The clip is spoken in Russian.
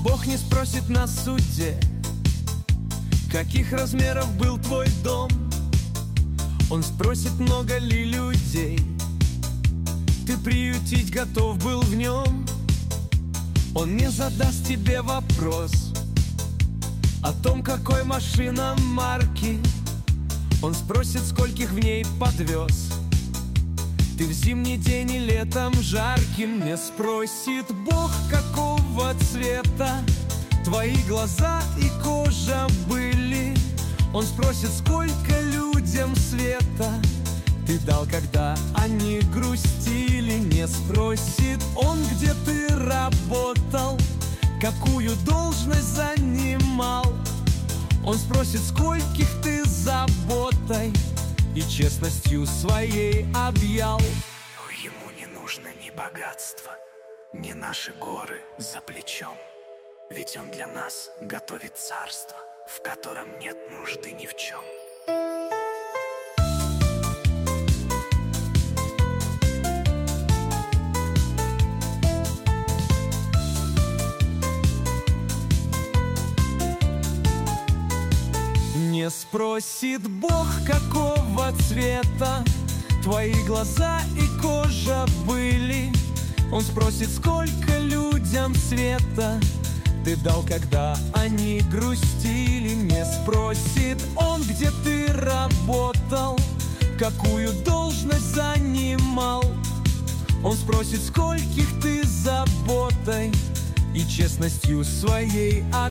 Бог не спросит на суде, каких размеров был твой дом. Он спросит, много ли людей ты приютить готов был в нем. Он не задаст тебе вопрос о том, какой машина марки. Он спросит, скольких в ней подвез ты в зимний день и летом жарким. Не спросит Бог, какого цвета твои глаза и кожа были. Он спросит, сколько людям света ты дал, когда они грустили. Не спросит Он, где ты работал, какую должность занимал. Он спросит, скольких ты заботой и честностью своей объял. Но ему не нужно ни богатство, ни наши горы за плечом. Ведь он для нас готовит царство, в котором нет нужды ни в чем. Не спросит Бог, какого цвета твои глаза и кожа были. Он спросит, сколько людям света ты дал, когда они грустили. Не спросит Он, где ты работал, какую должность занимал. Он спросит, скольких ты заботой и честностью своей